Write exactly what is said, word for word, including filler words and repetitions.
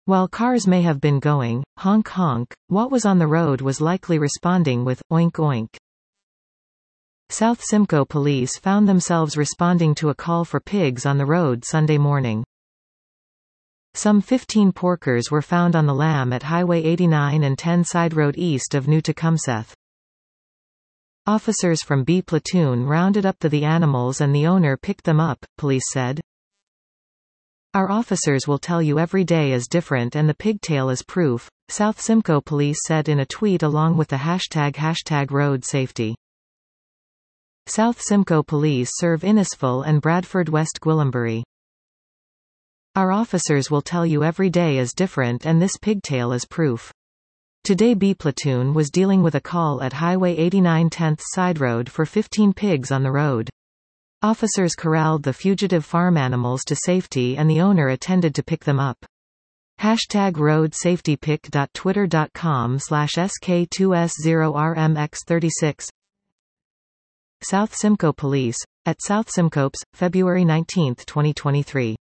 While cars may have been going, honk honk, what was on the road was likely responding with, oink oink. South Simcoe police found themselves responding to a call for pigs on the road Sunday morning. Some fifteen porkers were found on the lam at Highway eighty-nine and ten Side Road east of New Tecumseth. Officers from B Platoon rounded up the, the animals and the owner picked them up, police said. Our officers will tell you every day is different and the pigtail is proof, South Simcoe police said in a tweet along with the hashtag hashtag road safety. South Simcoe police serve Innisfil and Bradford West Gwillimbury. Our officers will tell you every day is different and this pigtail is proof. Today B Platoon was dealing with a call at Highway eighty-nine tenth Side Road for fifteen pigs on the road. Officers corralled the fugitive farm animals to safety and the owner attended to pick them up. Hashtag road safety pick dot twitter dot com slash S K two S zero R M X thirty-six. South Simcoe Police, at South Simcoe's, February nineteenth twenty twenty-three.